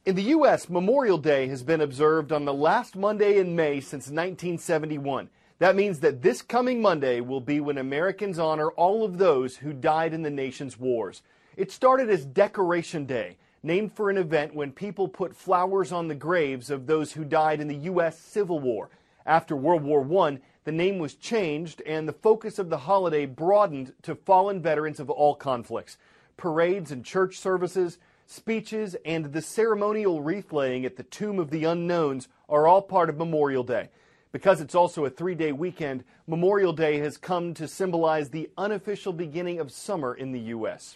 In the U.S., Memorial Day has been observed on the last Monday in May since 1971. That means that this coming Monday will be when Americans honor all of those who died in the nation's wars. It started as Decoration Day, named for an event when people put flowers on the graves of those who died in the U.S. Civil War. After World War I, the name was changed and the focus of the holiday broadened to fallen veterans of all conflicts. Parades and church services, speeches, and the ceremonial wreath-laying at the Tomb of the Unknowns are all part of Memorial Day. Because it's also a three-day weekend, Memorial Day has come to symbolize the unofficial beginning of summer in the U.S.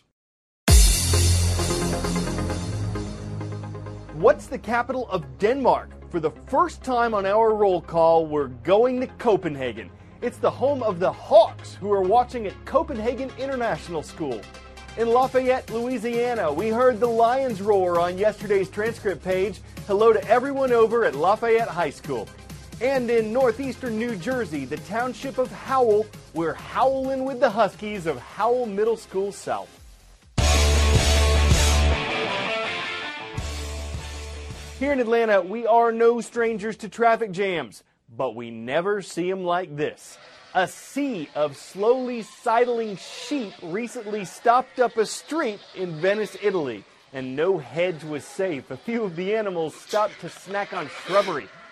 What's the capital of Denmark? For the first time on our roll call, we're going to Copenhagen. It's the home of the Hawks, who are watching at Copenhagen International School. In Lafayette, Louisiana, we heard the Lions roar on yesterday's transcript page. Hello to everyone over at Lafayette High School. And in northeastern New Jersey, the township of Howell, we're howling with the Huskies of Howell Middle School South. Here in Atlanta, we are no strangers to traffic jams, but we never see them like this. A sea of slowly sidling sheep recently stopped up a street in Venice, Italy, and no hedge was safe. A few of the animals stopped to snack on shrubbery.